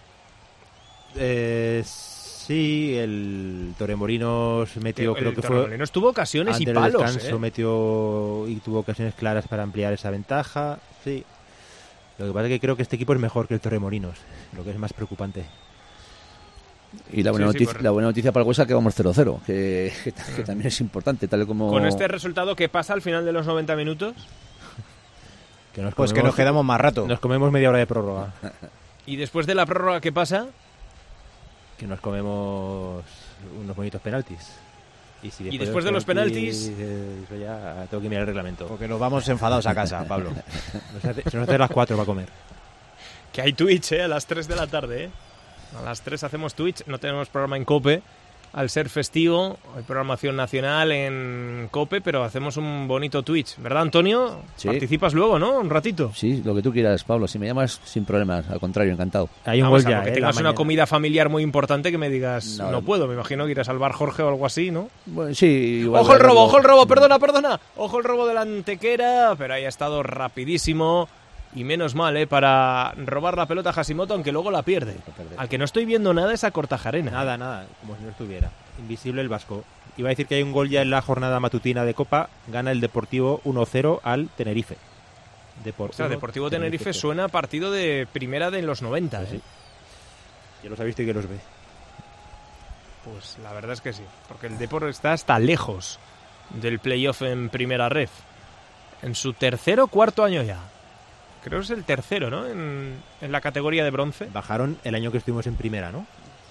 S3: Eh, sí, el Torremolinos metió,
S2: el,
S3: creo
S2: el
S3: que
S2: Torremolinos
S3: fue...
S2: tuvo ocasiones y
S3: Antes
S2: palos,
S3: del descanso
S2: ¿eh?
S3: metió y tuvo ocasiones claras para ampliar esa ventaja, sí. Lo que pasa es que creo que este equipo es mejor que el Torremolinos, lo que es más preocupante.
S1: Y la buena,
S2: Sí, sí,
S1: noticia,
S2: correcto.
S1: la buena noticia para el Huesca que vamos cero cero, que, que, que también es importante, tal y como...
S2: Con este resultado, ¿qué pasa al final de los noventa minutos?
S3: Que nos
S4: Pues que
S3: comemos-
S4: nos quedamos más rato.
S3: Nos comemos media hora de prórroga.
S2: Y después de la prórroga, ¿qué pasa?
S3: Que nos comemos unos bonitos penaltis. Y, si
S2: Y después de los penaltis-
S3: eh, eso ya tengo que mirar el reglamento.
S4: Porque nos vamos enfadados a casa, Pablo.
S3: Nos hace- se nos hace las cuatro para comer.
S2: Que hay Twitch, ¿eh? A las tres de la tarde, ¿eh? A las tres hacemos Twitch, no tenemos programa en COPE. Al ser festivo, hay programación nacional en COPE, pero hacemos un bonito Twitch. ¿Verdad, Antonio?
S1: Sí.
S2: Participas luego, ¿no? Un ratito.
S1: Sí, lo que tú quieras, Pablo. Si me llamas, sin problemas. Al contrario, encantado.
S3: Hay un
S2: Vamos,
S3: gol
S2: a
S3: ya,
S2: lo que
S3: eh,
S2: tengas
S3: la
S2: una
S3: mañana.
S2: comida familiar muy importante que me digas, no,
S1: No,
S2: puedo. Me imagino que irás al bar Jorge o algo así, ¿no?
S1: Bueno, sí, igual
S2: ¡Ojo el robo,
S1: verlo.
S2: ojo el robo! Perdona, perdona. Ojo el robo de la Antequera, pero ahí ha estado rapidísimo. Y menos mal, ¿eh? Para robar la pelota a Hashimoto, aunque luego la pierde. Al que no estoy viendo nada es a Cortajarena.
S3: Nada, nada, como si no estuviera. Invisible el vasco. Iba a decir que hay un gol ya en la jornada matutina de Copa. Gana el Deportivo uno cero al Tenerife. Depor-
S2: O sea,
S3: uno,
S2: Deportivo Tenerife suena a partido de primera de los noventa.
S3: Sí,
S2: ¿eh?
S3: sí. Ya los ha visto y que los ve.
S2: Pues la verdad es que sí, porque el Depor está hasta lejos del playoff en primera ref. En su tercer o cuarto año ya. Creo que es el tercero, ¿no? En, en la categoría de bronce.
S3: Bajaron el año que estuvimos en primera, ¿no?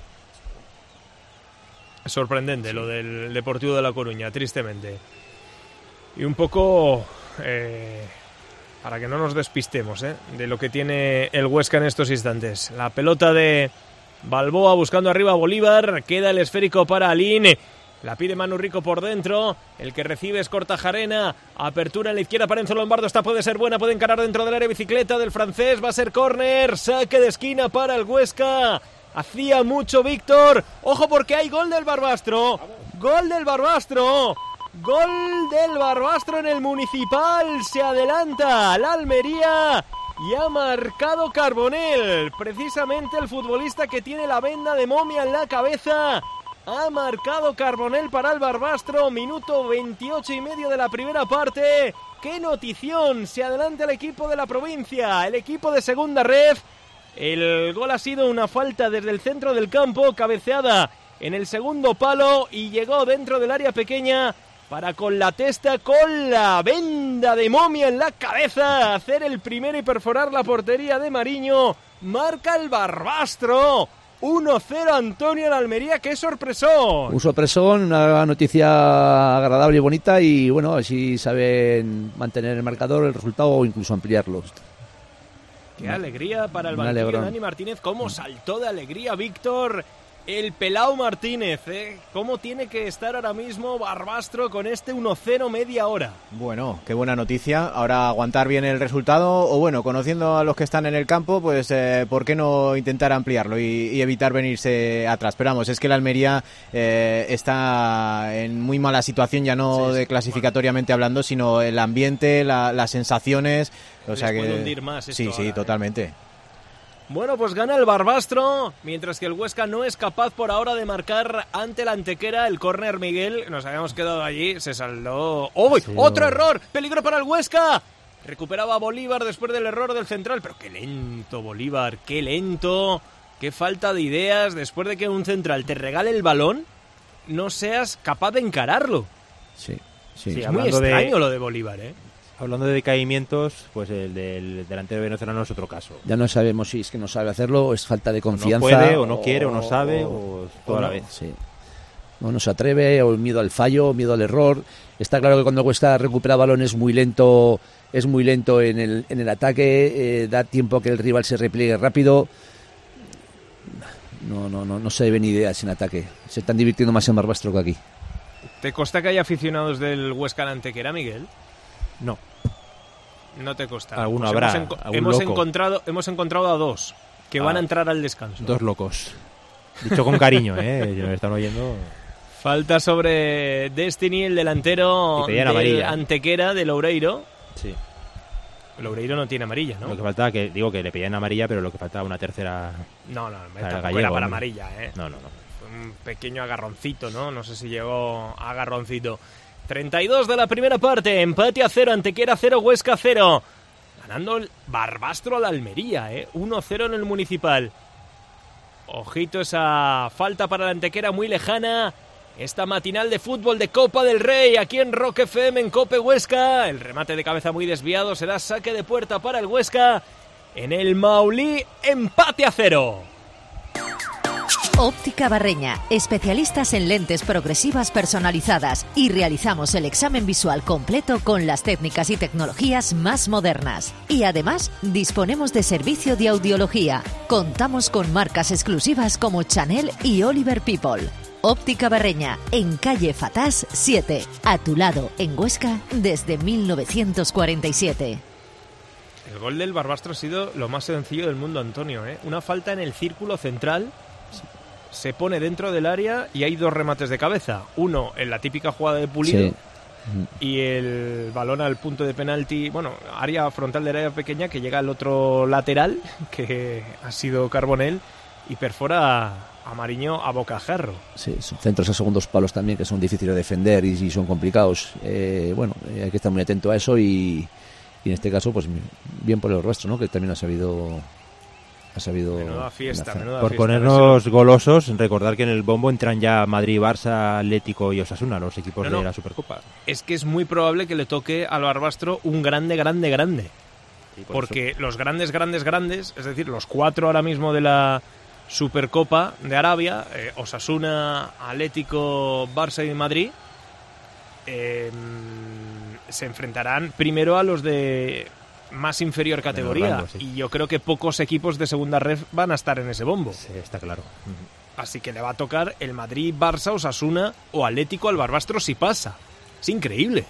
S2: Es sorprendente lo del Deportivo de La Coruña, tristemente. Y un poco, eh, para que no nos despistemos, ¿eh? De lo que tiene el Huesca en estos instantes. La pelota de Balboa buscando arriba a Bolívar. Queda el esférico para Alín. La pide Manu Rico por dentro. El que recibe es Cortajarena. Apertura en la izquierda para Enzo Lombardo. Esta puede ser buena. Puede encarar dentro del área bicicleta del francés. Va a ser córner. Saque de esquina para el Huesca. Hacía mucho Víctor. Ojo porque hay gol del Barbastro. Gol del Barbastro. Gol del Barbastro en el Municipal. Se adelanta la Almería. Y ha marcado Carbonell. Precisamente el futbolista que tiene la venda de momia en la cabeza. Ha marcado Carbonell para el Barbastro. Minuto veintiocho y medio de la primera parte. ¡Qué notición! Se adelanta el equipo de la provincia. El equipo de segunda red. El gol ha sido una falta desde el centro del campo, cabeceada en el segundo palo y llegó dentro del área pequeña para con la testa, con la venda de momia en la cabeza, hacer el primero y perforar la portería de Mariño. Marca el Barbastro. uno cero Antonio en Almería, qué sorpresón.
S1: Un sorpresón, una noticia agradable y bonita y bueno, así saben mantener el marcador, el resultado o incluso ampliarlo.
S2: Qué alegría para el banquillo de Dani Martínez, cómo saltó de alegría Víctor, el Pelao Martínez, ¿eh? Cómo tiene que estar ahora mismo Barbastro con este uno cero media hora.
S4: Bueno, qué buena noticia. Ahora aguantar bien el resultado o bueno, conociendo a los que están en el campo, pues eh, ¿por qué no intentar ampliarlo y, y evitar venirse atrás? Pero vamos, es que el Almería eh, está en muy mala situación, ya no sí, de clasificatoriamente bueno. hablando, sino el ambiente, la, las sensaciones. O
S2: Les
S4: sea que
S2: puede hundir más esto
S4: sí, sí,
S2: ahora,
S4: totalmente.
S2: ¿eh? Bueno, pues gana el Barbastro, mientras que el Huesca no es capaz por ahora de marcar ante la Antequera. El córner, Miguel, nos habíamos quedado allí, se saldó... ¡Oh! Sí, ¡otro no. error! ¡Peligro para el Huesca! Recuperaba Bolívar después del error del central, pero qué lento Bolívar, qué lento, qué falta de ideas. Después de que un central te regale el balón, no seas capaz de encararlo.
S1: Sí, sí.
S2: sí es muy extraño de... lo de Bolívar, ¿eh?
S3: Hablando de decaimientos, pues el del delantero venezolano es otro caso.
S1: Ya no sabemos si es que no sabe hacerlo o es falta de confianza.
S3: O no puede, o no quiere, o no sabe, o, o toda
S1: o
S3: la
S1: no,
S3: vez.
S1: Sí. No, no se atreve, o miedo al fallo, miedo al error. Está claro que cuando Huesca recupera balón es muy lento, es muy lento en el, en el ataque, eh, da tiempo a que el rival se repliegue rápido. No, no, no, no se ven ideas en ataque. Se están divirtiendo más en Barbastro que aquí.
S2: ¿Te consta que hay aficionados del Huesca Antequera, Miguel?
S3: No.
S2: No te consta.
S3: Alguno
S2: pues
S3: habrá.
S2: Hemos, enco-
S3: algún
S2: hemos
S3: loco.
S2: encontrado, hemos encontrado a dos que ah, van a entrar al descanso.
S3: Dos locos. Dicho con cariño, ¿eh? Si me están oyendo.
S2: Falta sobre Destiny, el delantero del
S3: amarilla.
S2: Antequera de Loureiro.
S3: Sí.
S2: Loureiro no tiene amarilla, ¿no?
S3: Lo que faltaba, que digo que le pedían amarilla, pero lo que faltaba una tercera.
S2: No, no,
S3: para
S2: tampoco
S3: gallego,
S2: era para
S3: hombre.
S2: amarilla, ¿eh?
S3: No, no, no.
S2: Fue un pequeño agarroncito, ¿no? No sé si llegó a agarroncito. treinta y dos de la primera parte, empate a cero, Antequera cero, Huesca cero. Ganando el Barbastro a la Almería, ¿eh? uno cero en el Municipal. Ojito esa falta para la Antequera muy lejana. Esta matinal de fútbol de Copa del Rey, aquí en Rock F M, en Cope Huesca. El remate de cabeza muy desviado, será saque de puerta para el Huesca. En el Maulí, empate a cero.
S7: Óptica Barreña, especialistas en lentes progresivas personalizadas y realizamos el examen visual completo con las técnicas y tecnologías más modernas. Y además, disponemos de servicio de audiología. Contamos con marcas exclusivas como Chanel y Oliver People. Óptica Barreña, en calle Fatás siete, a tu lado, en Huesca, desde mil novecientos cuarenta y siete.
S2: El gol del Barbastro ha sido lo más sencillo del mundo, Antonio, ¿eh? Una falta en el círculo central, se pone dentro del área y hay dos remates de cabeza. Uno en la típica jugada de Pulido, sí, y el balón al punto de penalti, bueno, área frontal del área pequeña que llega al otro lateral, que ha sido Carbonell, y perfora a Mariño a bocajarro.
S1: Sí, son centros a segundos palos también que son difíciles de defender y, y son complicados. Eh, bueno, eh, hay que estar muy atento a eso y, y en este caso, pues bien por el rostro, ¿no? Que también ha sabido... Ha sabido
S2: menuda fiesta, menuda
S3: por
S2: fiesta,
S3: ponernos golosos, recordar que en el bombo entran ya Madrid, Barça, Atlético y Osasuna, los equipos no, no. de la Supercopa.
S2: Es que es muy probable que le toque al Barbastro un grande, grande, grande.
S3: Sí, por
S2: porque
S3: eso.
S2: los grandes, grandes, grandes, es decir, los cuatro ahora mismo de la Supercopa de Arabia, eh, Osasuna, Atlético, Barça y Madrid, eh, se enfrentarán primero a los de más inferior categoría,
S3: rango, sí.
S2: Y yo creo que pocos equipos de segunda red van a estar en ese bombo.
S3: Sí, está claro.
S2: Así que le va a tocar el Madrid, Barça, Osasuna o Atlético al Barbastro si pasa. Es increíble.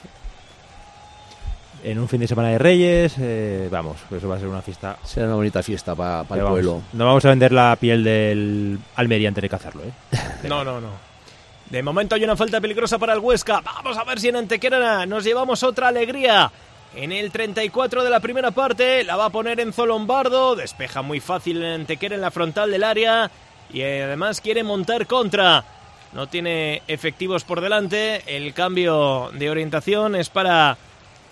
S3: En un fin de semana de Reyes, eh, vamos, eso va a ser una fiesta.
S1: Será una bonita fiesta para pa el
S3: vamos,
S1: pueblo.
S3: No vamos a vender la piel del Almería antes de cazarlo, ¿eh?
S2: No, no, no. De momento hay una falta peligrosa para el Huesca. Vamos a ver si en Antequera nos llevamos otra alegría. En el treinta y cuatro de la primera parte la va a poner Enzo Lombardo, despeja muy fácil en Antequera en la frontal del área y además quiere montar contra. No tiene efectivos por delante, el cambio de orientación es para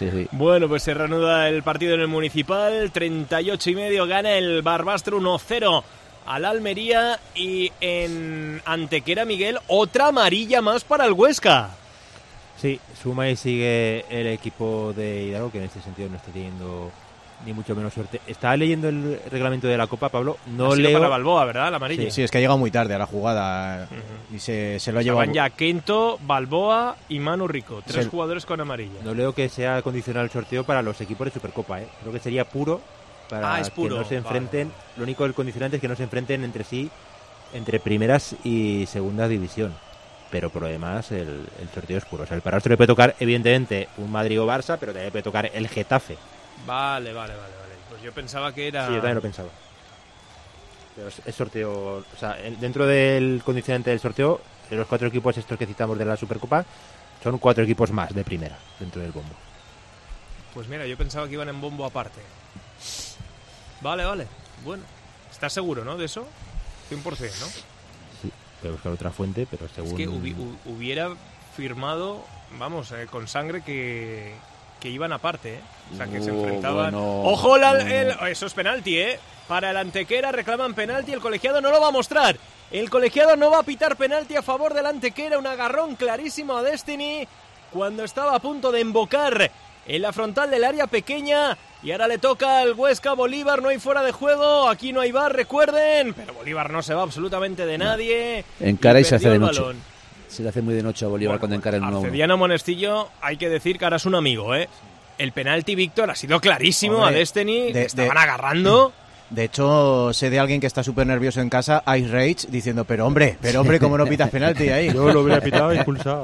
S1: Sí, sí.
S2: Bueno, pues se reanuda el partido en el Municipal, treinta y ocho y medio, gana el Barbastro uno cero al Almería, y en Antequera, Miguel, otra amarilla más para el Huesca.
S3: Sí, suma y sigue el equipo de Hidalgo, que en este sentido no está teniendo ni mucho menos suerte. Estaba leyendo el reglamento de la Copa, Pablo. No
S2: ha sido
S3: leo
S2: para Balboa, ¿verdad? La amarilla.
S4: Sí, sí, es que ha llegado muy tarde a la jugada uh-huh. y se, se lo ha llevado.
S2: Van ya Quinto, Balboa y Manu Rico, tres
S3: sí.
S2: jugadores con amarilla.
S3: No leo que sea condicional el sorteo para los equipos de Supercopa, ¿eh? Creo que sería puro para
S2: ah, es puro.
S3: que no se enfrenten.
S2: Vale.
S3: Lo único del condicionante es que no se enfrenten entre sí, entre primeras y segunda división. Pero por lo demás el, el sorteo es puro. O sea, el Barbastro le puede tocar, evidentemente, un Madrid o Barça, pero también le puede tocar el Getafe.
S2: Vale, vale, vale, vale. Pues yo pensaba que era...
S3: Sí, yo también lo pensaba. Pero es, es sorteo... O sea, el, dentro del condicionante del sorteo, de los cuatro equipos estos que citamos de la Supercopa, son cuatro equipos más de primera dentro del bombo.
S2: Pues mira, yo pensaba que iban en bombo aparte. Vale, vale. Bueno, ¿estás seguro, no, de eso? cien por ciento, ¿no?
S3: Sí, voy a buscar otra fuente, pero según...
S2: Es que hubi- hubiera firmado, vamos, eh, con sangre que, que iban aparte, ¿eh? O sea, que
S1: no,
S2: se enfrentaban...
S1: Bueno,
S2: ¡Ojo! La,
S1: no,
S2: el,
S1: no.
S2: Eso es penalti, ¿eh? Para el Antequera reclaman penalti, el colegiado no lo va a mostrar. El colegiado no va a pitar penalti a favor del Antequera, un agarrón clarísimo a Destiny cuando estaba a punto de embocar en la frontal del área pequeña. Y ahora le toca al Huesca. Bolívar, no hay fuera de juego, aquí no hay bar, recuerden, pero Bolívar no se va absolutamente de nadie.
S1: Encara y, y se hace de noche.
S2: Balón.
S1: Se le hace muy de noche a Bolívar bueno, cuando encara el uno uno.
S2: Arcediano Monestillo, hay que decir que ahora es un amigo, ¿eh? El penalti, Víctor, ha sido clarísimo. Hombre, a Destiny, de, estaban de, agarrando.
S4: De hecho, sé de alguien que está súper nervioso en casa, Ice Rage, diciendo, pero hombre, pero hombre, ¿cómo no pitas penalti ahí?
S3: Yo lo hubiera pitado y expulsado.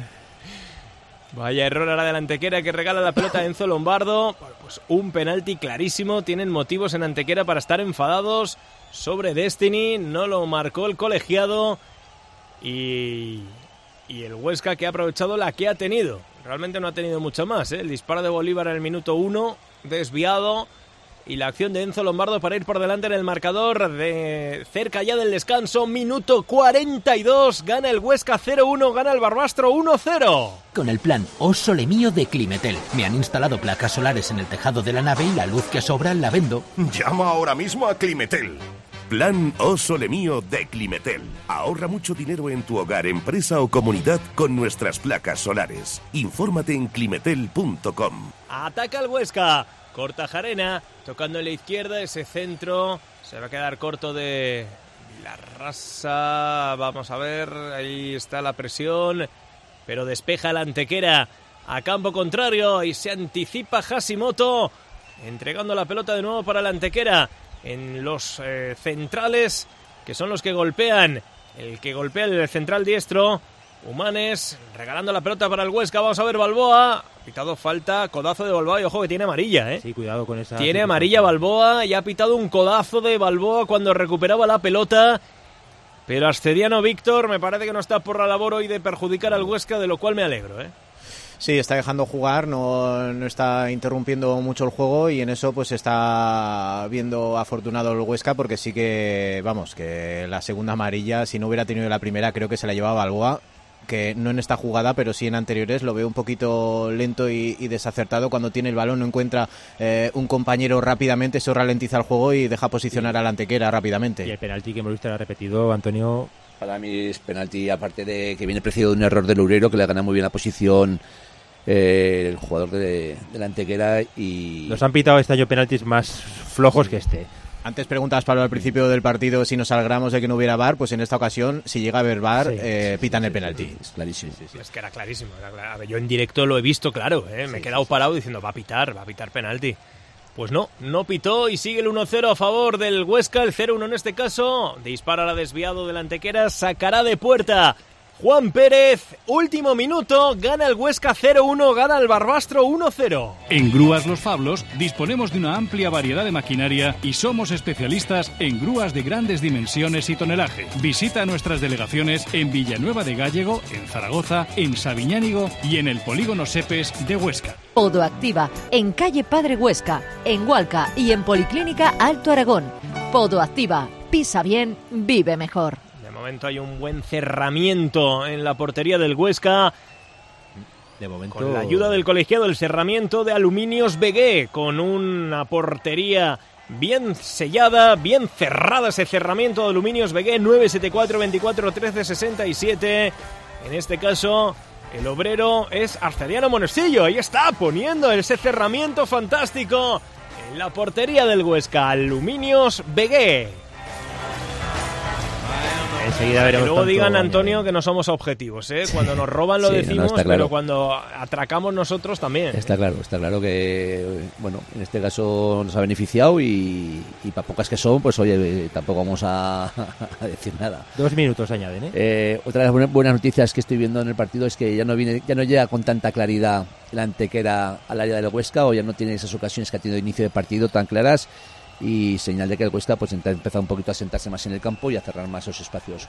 S2: Vaya error ahora del Antequera, que regala la pelota a Enzo Lombardo. Bueno, pues un penalti clarísimo. Tienen motivos en Antequera para estar enfadados sobre Destiny. No lo marcó el colegiado. Y, y el Huesca, que ha aprovechado la que ha tenido. Realmente no ha tenido mucho más, ¿eh? El disparo de Bolívar en el minuto uno, desviado. Y la acción de Enzo Lombardo para ir por delante en el marcador, de cerca ya del descanso. Minuto cuarenta y dos, gana el Huesca cero uno, gana el Barbastro uno cero.
S8: Con el plan O Sole Mío de Climetel. Me han instalado placas solares en el tejado de la nave y la luz que sobra la vendo.
S9: Llama ahora mismo a Climetel. Plan O Sole Mío de Climetel. Ahorra mucho dinero en tu hogar, empresa o comunidad con nuestras placas solares. Infórmate en climetel punto com.
S2: Ataca el Huesca. Cortajarena, tocando en la izquierda, ese centro se va a quedar corto de la raza. Vamos a ver, ahí está la presión, pero despeja el Antequera a campo contrario y se anticipa Hashimoto, entregando la pelota de nuevo para el Antequera en los eh, centrales, que son los que golpean, el que golpea el central diestro. Humanes, regalando la pelota para el Huesca. Vamos a ver Balboa. Ha pitado falta, codazo de Balboa y ojo que tiene amarilla, ¿eh?
S3: Sí, cuidado con esa...
S2: Tiene amarilla Balboa y ha pitado un codazo de Balboa cuando recuperaba la pelota. Pero Arcediano Víctor me parece que no está por la labor hoy de perjudicar al Huesca, de lo cual me alegro, ¿eh?
S4: Sí, está dejando jugar, no, no está interrumpiendo mucho el juego y en eso pues está viendo afortunado el Huesca, porque sí que, vamos, que la segunda amarilla, si no hubiera tenido la primera, creo que se la llevaba Balboa, que no en esta jugada, pero sí en anteriores. Lo veo un poquito lento y, y desacertado. Cuando tiene el balón no encuentra eh, un compañero rápidamente, eso ralentiza el juego y deja posicionar sí. al Antequera rápidamente.
S3: Y el penalti que hemos visto era repetido, Antonio.
S1: Para mí es penalti, aparte de que viene precedido de un error del Loureiro, que le gana muy bien la posición eh, el jugador de, de la Antequera. Y
S3: nos han pitado este año penaltis más flojos que este.
S4: Antes preguntabas, Pablo, al principio del partido si nos alegramos de que no hubiera V A R, pues en esta ocasión, si llega a haber V A R, sí, eh, pitan sí, el penalti.
S1: Sí, es clarísimo.
S2: Sí, sí. Es que era clarísimo. Era claro. A ver, yo en directo lo he visto claro, ¿eh? Me sí, he quedado sí, parado sí. diciendo, va a pitar, va a pitar penalti. Pues no, no pitó y sigue el uno cero a favor del Huesca, el cero uno en este caso. Dispara la desviado del Antequera, sacará de puerta Juan Pérez. Último minuto, gana el Huesca cero uno, gana el Barbastro uno cero.
S10: En Grúas Los Fablos disponemos de una amplia variedad de maquinaria y somos especialistas en grúas de grandes dimensiones y tonelaje. Visita nuestras delegaciones en Villanueva de Gállego, en Zaragoza, en Sabiñánigo y en el Polígono Sepes de Huesca.
S7: Podoactiva, en calle Padre Huesca, en Hualca y en Policlínica Alto Aragón. Podoactiva, pisa bien, vive mejor.
S2: De momento hay un buen cerramiento en la portería del Huesca.
S3: De momento...
S2: Con la ayuda del colegiado, el cerramiento de Aluminios Begué, con una portería bien sellada, bien cerrada ese cerramiento de Aluminios Begué, nueve siete cuatro, veinticuatro, trece, sesenta y siete. En este caso, el obrero es Arcediano Monestillo. Ahí está, poniendo ese cerramiento fantástico en la portería del Huesca, Aluminios Begué.
S3: Enseguida veremos.
S2: Que luego digan,
S3: baño.
S2: Antonio, que no somos objetivos, ¿eh? Cuando nos roban lo
S1: Sí, no,
S2: decimos,
S1: no, está claro.
S2: pero cuando atracamos nosotros también.
S1: Está claro, está claro que, bueno, en este caso nos ha beneficiado y, y para pocas que son, pues oye, tampoco vamos a, a decir nada.
S3: Dos minutos añaden, ¿eh?
S1: Eh, otra de las buenas noticias que estoy viendo en el partido es que ya no viene, ya no llega con tanta claridad el Antequera al área del Huesca, o ya no tiene esas ocasiones que ha tenido de inicio de partido tan claras, y señal de que el Huesca pues ha empezado un poquito a sentarse más en el campo y a cerrar más esos espacios.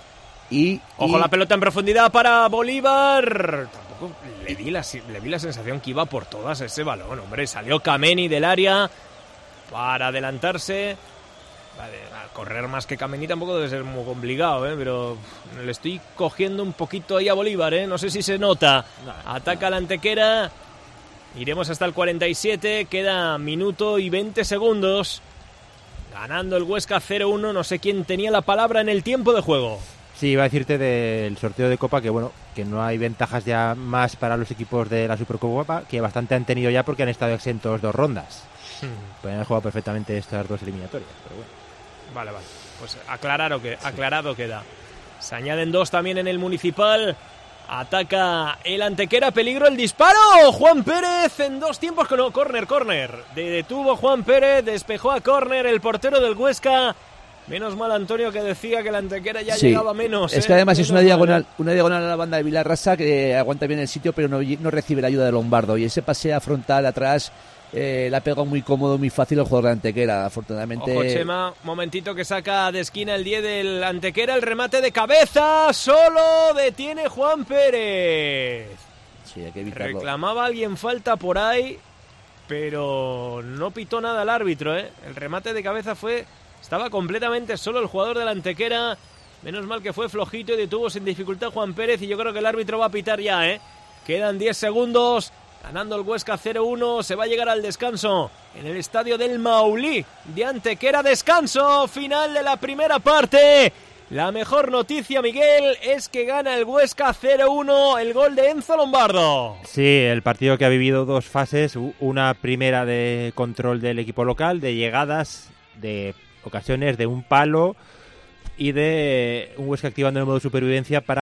S1: Y,
S2: Ojo
S1: y...
S2: la pelota en profundidad para Bolívar. Tampoco le vi, la, le vi la sensación que iba por todas ese balón, hombre. Salió Kameni del área para adelantarse. Vale, a correr más que Kameni tampoco debe ser muy complicado, ¿eh? Pero le estoy cogiendo un poquito ahí a Bolívar, ¿eh? No sé si se nota. Ataca la Antequera. Iremos hasta el cuarenta y siete. Queda minuto y veinte segundos. Ganando el Huesca cero uno. No sé quién tenía la palabra en el tiempo de juego.
S3: Sí, iba a decirte del sorteo de Copa que bueno, que no hay ventajas ya más para los equipos de la Supercopa, que bastante han tenido ya porque han estado exentos dos rondas. Hmm. Pueden haber jugado perfectamente estas dos eliminatorias, pero bueno.
S2: Vale, vale. Pues aclarado, que, aclarado queda. Se añaden dos también en el Municipal. Ataca el Antequera, peligro el disparo. Juan Pérez en dos tiempos con no, córner, córner. De, detuvo Juan Pérez, despejó a córner el portero del Huesca. Menos mal, Antonio, que decía que la Antequera ya
S1: sí,
S2: llegaba menos.
S1: Es
S2: ¿eh?
S1: que además
S2: menos
S1: es una diagonal,
S2: mal, ¿eh?
S1: una diagonal a la banda de Vilarrasa que aguanta bien el sitio, pero no, no recibe la ayuda de Lombardo. Y ese paseo frontal atrás eh, la pega muy cómodo, muy fácil el jugador de Antequera, afortunadamente.
S2: Ojo, Chema, momentito que saca de esquina el diez del Antequera, el remate de cabeza, solo detiene Juan Pérez.
S1: Sí, hay que evitarlo.
S2: Reclamaba alguien falta por ahí, pero no pitó nada el árbitro, ¿eh? El remate de cabeza fue... Estaba completamente solo el jugador de la Antequera. Menos mal que fue flojito y detuvo sin dificultad Juan Pérez. Y yo creo que el árbitro va a pitar ya, ¿eh? Quedan diez segundos. Ganando el Huesca cero uno. Se va a llegar al descanso en el estadio del Maulí de Antequera. Descanso final de la primera parte. La mejor noticia, Miguel, es que gana el Huesca cero uno. El gol de Enzo Lombardo.
S3: Sí, el partido que ha vivido dos fases. Una primera de control del equipo local, de llegadas, de ocasiones, de un palo y de un Huesca activando el modo supervivencia para